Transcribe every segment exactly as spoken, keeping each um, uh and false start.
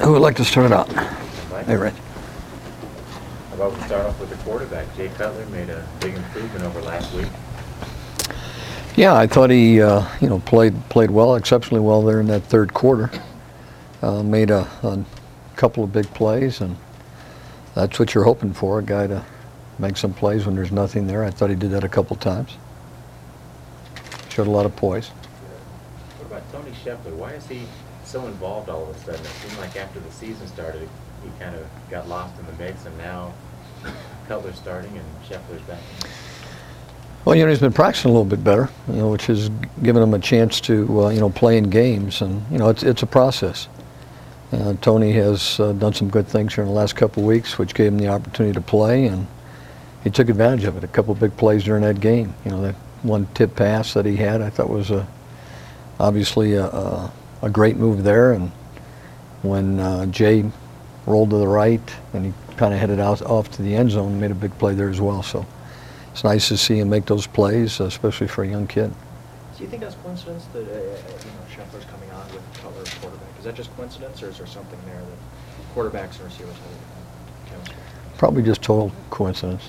Who would like to start out? Mike? Hey, Rich. How about we start off with the quarterback? Jay Cutler made a big improvement over last week. Yeah, I thought he, uh, you know, played played well, exceptionally well there in that third quarter. Uh, made a, a couple of big plays, and that's what you're hoping for, a guy to make some plays when there's nothing there. I thought he did that a couple times. Showed a lot of poise. What about Tony Scheffler? Why is he so involved all of a sudden? It seemed like after the season started, he kind of got lost in the mix, and now Cutler's starting and Scheffler's back. Well, you know, he's been practicing a little bit better, you know, which has given him a chance to, uh, you know, play in games, and you know, it's it's a process. Uh, Tony has uh, done some good things here in the last couple of weeks, which gave him the opportunity to play, and he took advantage of it. A couple of big plays during that game. You know, that one tip pass that he had, I thought was a, obviously a, a, a great move there. And when uh, Jay rolled to the right and he kind of headed out off to the end zone, made a big play there as well. So it's nice to see him make those plays, especially for a young kid. Do you think that's coincidence that uh, you know Scheffler's coming on with Cutler as quarterback? Is that just coincidence, or is there something there that quarterbacks and receivers have in chemistry? Probably just total coincidence.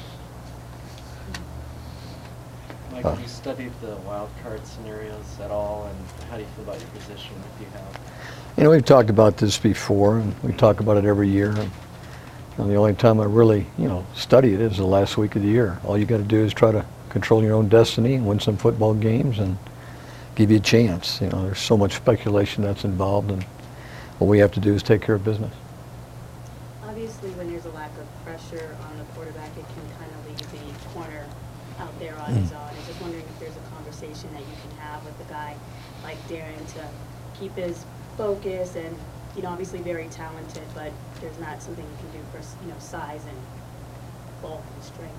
Mike, Uh, have you studied the wild card scenarios at all, and how do you feel about your position if you have? You know, we've talked about this before, and we talk about it every year. And, you know, the only time I really, you know, study it is the last week of the year. All you got to do is try to control your own destiny and win some football games and give you a chance. You know, there's so much speculation that's involved, and what we have to do is take care of business. Obviously, when there's a lack of pressure on the quarterback, it can kind of leave the corner out there on his own. I'm just wondering if there's a conversation that you can have with a guy like Darren to keep his focus, and you know, obviously very talented, but there's not something you can do for, you know, size and bulk and strength.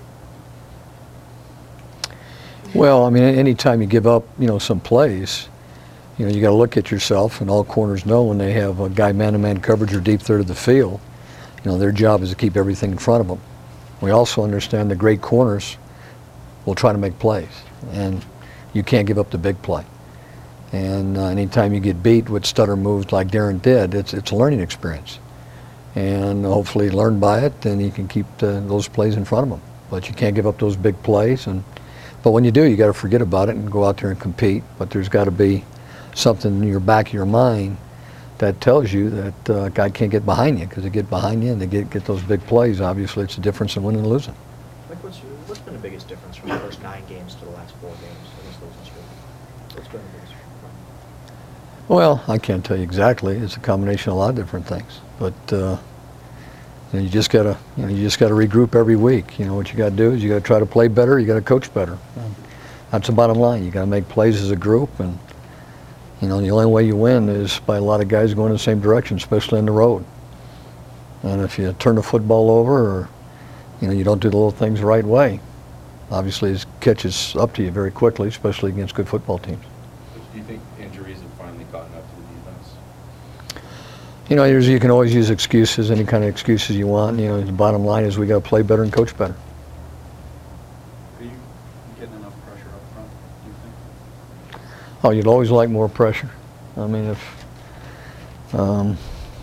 Well, I mean, anytime you give up, you know, some plays, you know, you got to look at yourself, and all corners know when they have a guy man-to-man coverage or deep third of the field, you know, their job is to keep everything in front of them. We also understand the great corners will try to make plays, and you can't give up the big play. And uh, anytime you get beat with stutter moves like Darren did, it's it's a learning experience. And hopefully learn by it, and you can keep the, those plays in front of them. But you can't give up those big plays. And but when you do, you got to forget about it and go out there and compete. But there's got to be something in your back of your mind that tells you that uh, guy can't get behind you, because they get behind you and they get get those big plays. Obviously, it's a difference in winning and losing. Like, what's your, what's been the biggest difference from the first nine games to the last four games in this losing streak? What's been the biggest difference? Well, I can't tell you exactly. It's a combination of a lot of different things. But uh, you know, you just gotta, you know, you just gotta regroup every week. You know what you got to do is you got to try to play better. You got to coach better. And that's the bottom line. You got to make plays as a group, and you know the only way you win is by a lot of guys going in the same direction, especially on the road. And if you turn the football over, or you know you don't do the little things the right way, obviously it catches up to you very quickly, especially against good football teams. Do you think injuries have finally gotten up to the defense? You know, you can always use excuses, any kind of excuses you want. You know, the bottom line is we got to play better and coach better. Are you getting enough pressure up front, do you think? Oh, you'd always like more pressure. I mean, if um,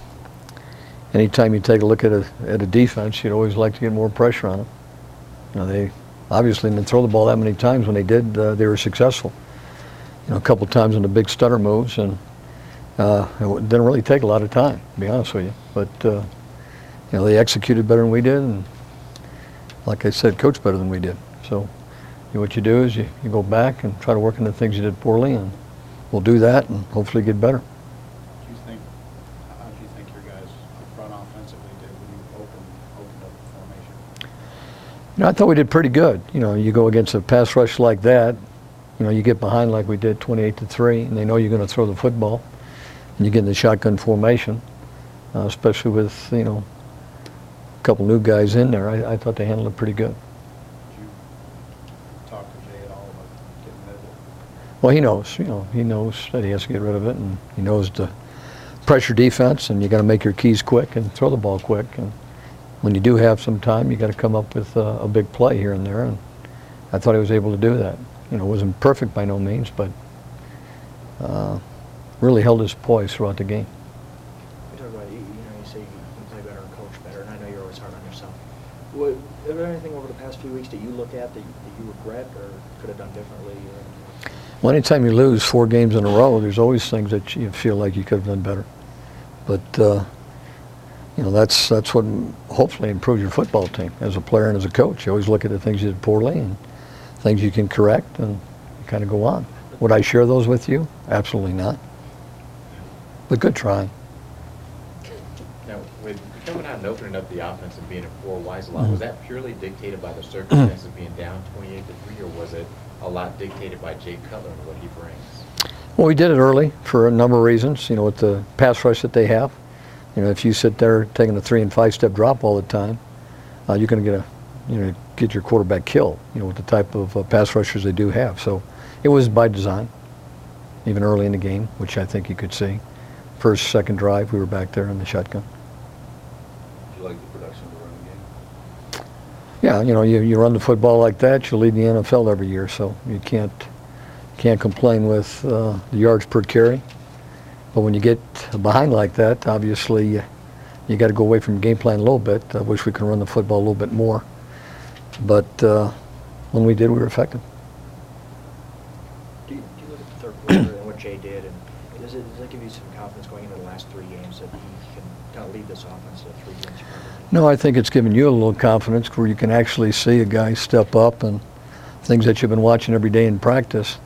anytime you take a look at a at a defense, you'd always like to get more pressure on them. You know, they obviously didn't throw the ball that many times. When they did, uh, they were successful. You know, a couple times on the big stutter moves, and uh, it didn't really take a lot of time, to be honest with you. But uh, you know, they executed better than we did, and like I said, coached better than we did. So, you know, what you do is you, you go back and try to work on the things you did poorly, and we'll do that and hopefully get better. Do you think, how do you think your guys up front offensively did when you opened, opened up the formation? You know, I thought we did pretty good. You know, you go against a pass rush like that, you know, you get behind like we did twenty-eight to three, and they know you're going to throw the football, and you get in the shotgun formation, uh, especially with, you know, a couple new guys in there. I, I thought they handled it pretty good. Did you talk to Jay at all about getting rid of it? Well, he knows, you know, he knows that he has to get rid of it, and he knows the pressure defense, and you got to make your keys quick and throw the ball quick. And when you do have some time, you got to come up with a, a big play here and there, and I thought he was able to do that. You know, it wasn't perfect by no means, but uh, really held his poise throughout the game. You talk about, you, you know, you say What, is there anything over the past few weeks that you look at that you, that you regret or could have done differently? Or Well, anytime you lose four games in a row, there's always things that you feel like you could have done better. But, uh, you know, that's that's what hopefully improves your football team as a player and as a coach. You always look at the things you did poorly and things you can correct and kind of go on. Would I share those with you? Absolutely not. But good try. Now, with coming out and opening up the offense and being a four wides a lot, Mhm. was that purely dictated by the circumstances of being down twenty-eight to three, or was it a lot dictated by Jay Cutler and what he brings? Well, we did it early for a number of reasons. You know, with the pass rush that they have. You know, if you sit there taking a three and five step drop all the time, uh, you're going to get a, you know, get your quarterback killed. You know, with the type of uh, pass rushers they do have. So, it was by design, even early in the game, which I think you could see. First, second drive, we were back there in the shotgun. Do you like the production of the running game? Yeah, you know, you, you run the football like that, you lead the N F L every year, so you can't can't complain with uh, the yards per carry. But when you get behind like that, obviously you, you got to go away from your game plan a little bit. I wish we could run the football a little bit more. But uh, when we did, we were effective. do you, do you look at the third quarter and what Jay did, and does it, does that give you some confidence going into the last three games that he can kind of lead this offense to three games? No, I think it's given you a little confidence where you can actually see a guy step up and things that you've been watching every day in practice.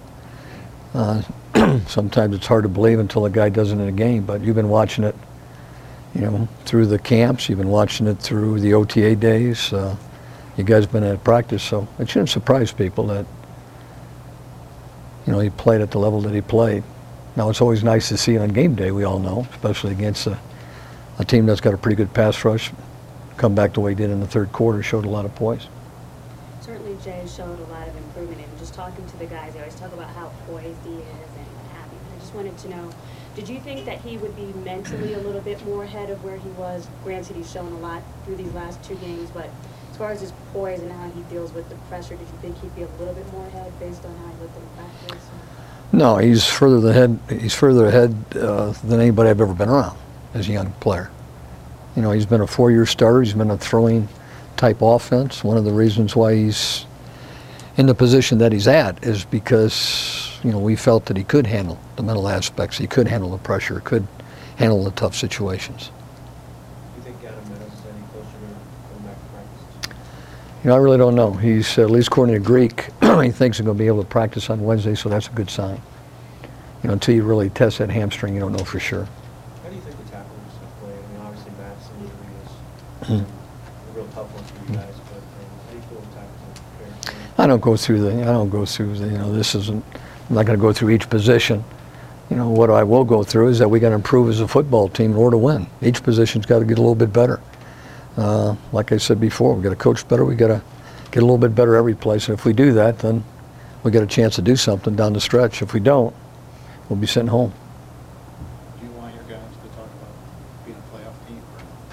Uh, sometimes it's hard to believe until a guy does it in a game, but you've been watching it, you know, through the camps. You've been watching it through the O T A days. Uh, you guys have been at practice, so it shouldn't surprise people that, you know, he played at the level that he played. Now, it's always nice to see it on game day, we all know, especially against a, a team that's got a pretty good pass rush. Come back the way he did in the third quarter, showed a lot of poise. Certainly Jay showed a lot of improvement, and just talking to the guys, they always talk about how poised he is and what have you. I just wanted to know, did you think that he would be mentally a little bit more ahead of where he was? Granted, he's shown a lot through these last two games, but as far as his poise and how he deals with the pressure, did you think he'd be a little bit more ahead based on how he looked in practice? No, he's further ahead. He's further ahead uh, than anybody I've ever been around as a young player. You know, he's been a four-year starter. He's been a throwing type offense. One of the reasons why he's in the position that he's at is because, you know, we felt that he could handle the mental aspects. He could handle the pressure, could handle the tough situations. Do you think Adam Meadows is any closer to going back to practice? You know, I really don't know. He's, at least according to Greek, he thinks he's going to be able to practice on Wednesday, so that's a good sign. You know, until you really test that hamstring, you don't know for sure. How do you think the tackles have played? I mean, obviously Matt's injury is Mhm. a real tough one for you guys, but um, how do you feel the tackles have prepared? I don't go through the, I don't go through the, you know, this isn't, I'm not going to go through each position. You know, what I will go through is that we got to improve as a football team in order to win. Each position's got to get a little bit better. Uh, like I said before, we got to coach better. We got to get a little bit better every place. And if we do that, then we got a chance to do something down the stretch. If we don't, we'll be sitting home. Do you want your guys to talk about being a playoff team?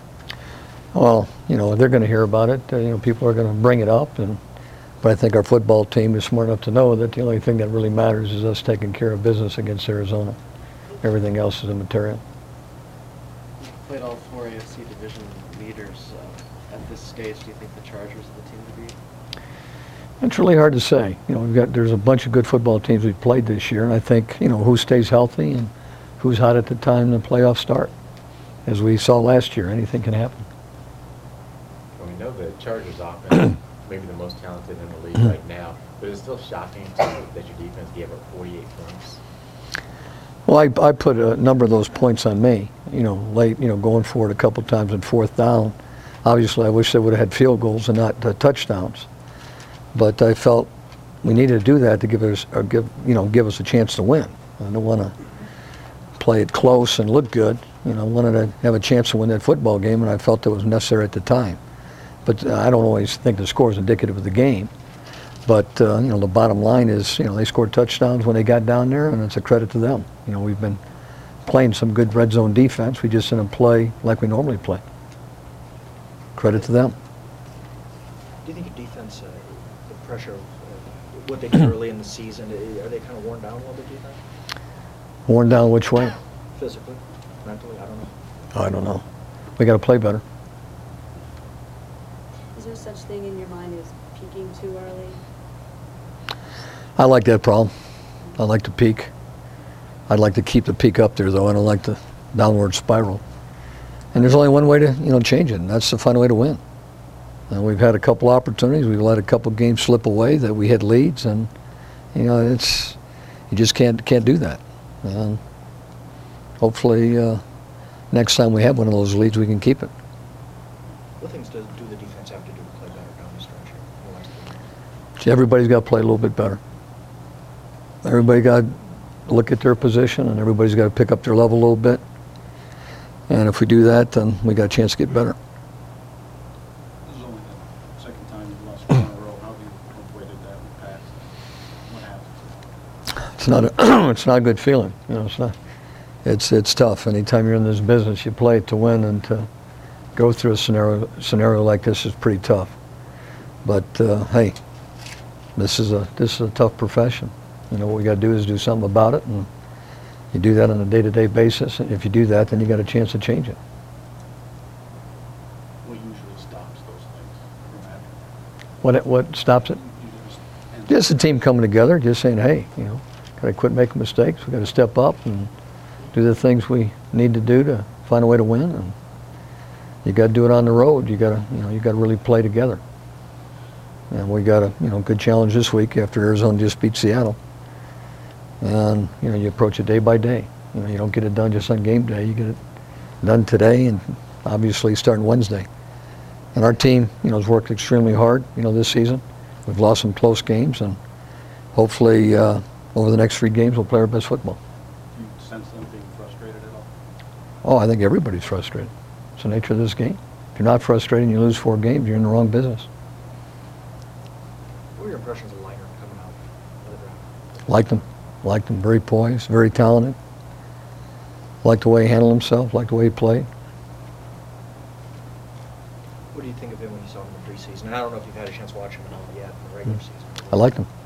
Well, you know, they're going to hear about it. Uh, you know, people are going to bring it up, and but I think our football team is smart enough to know that the only thing that really matters is us taking care of business against Arizona. Everything else is immaterial. You played all four A F C division leaders. Uh, at this stage, do you think the Chargers are the team to beat? It's really hard to say. You know, we've got there's a bunch of good football teams we've played this year, and I think, you know, who stays healthy and who's hot at the time the playoffs start. As we saw last year, anything can happen. Well, we know the Chargers offense maybe the most talented in the league right now, but it's still shocking to me that your defense gave up forty-eight points. Well, I, I put a number of those points on me, you know, late, you know, going for it a couple times in fourth down. Obviously, I wish they would have had field goals and not uh, touchdowns. But I felt we needed to do that to give us, or give, you know, give us a chance to win. I don't want to play it close and look good. You know, I wanted to have a chance to win that football game, and I felt it was necessary at the time. But uh, I don't always think the score is indicative of the game. But, uh, you know, the bottom line is, you know, they scored touchdowns when they got down there, and it's a credit to them. You know, we've been playing some good red zone defense. We just didn't play like we normally play. Credit to them. Do you think your defense, uh, the pressure, of uh, what they did early in the season, uh, are they kind of worn down a little bit, do you think? Worn down which way? Physically, mentally, I don't know. I don't know. We got to play better. Is there such thing in your mind as peaking too early? I like that problem. I like to peak. I'd like to keep the peak up there, though. I don't like the downward spiral. And there's only one way to, you know, change it, and that's to find a way to win. And we've had a couple opportunities. We've let a couple games slip away that we had leads, and you know, it's you just can't can't do that. And hopefully, uh, next time we have one of those leads, we can keep it. What things does do the defense have to do to play better down the stretch here? in the last three games? See, everybody's got to play a little bit better. Everybody got to look at their position, and everybody's got to pick up their level a little bit. And if we do that, then we got a chance to get better. This is only the second time you've lost four in a row. How have you avoided that in the past? What happened? It's not a it's not a good feeling. You know, it's not. It's it's tough. Anytime you're in this business, you play it to win, and to go through a scenario scenario like this is pretty tough. But uh, hey, this is a this is a tough profession. You know, what we got to do is do something about it, and you do that on a day-to-day basis. And if you do that, then you got a chance to change it. What usually stops those things from happening? What what stops it? You just end Just the team coming together, just saying, hey, you know, got to quit making mistakes. We got to step up and do the things we need to do to find a way to win. And you got to do it on the road. You got to, you know, you got to really play together. And we got a, you know, good challenge this week after Arizona just beat Seattle. And you know, you approach it day by day. You know, you don't get it done just on game day. You get it done today, and obviously starting Wednesday. And our team, you know, has worked extremely hard, you know, this season. We've lost some close games, and hopefully uh, over the next three games we'll play our best football. Do you sense them being frustrated at all? Oh, I think everybody's frustrated. It's the nature of this game. If you're not frustrated and you lose four games, you're in the wrong business. What were your impressions of Leiner coming out of the draft? Liked him. Liked him. Very poised, very talented. Liked the way he handled himself, liked the way he played. What do you think of him when you saw him in the preseason? And I don't know if you've had a chance to watch him at all yet in the regular season. I liked him.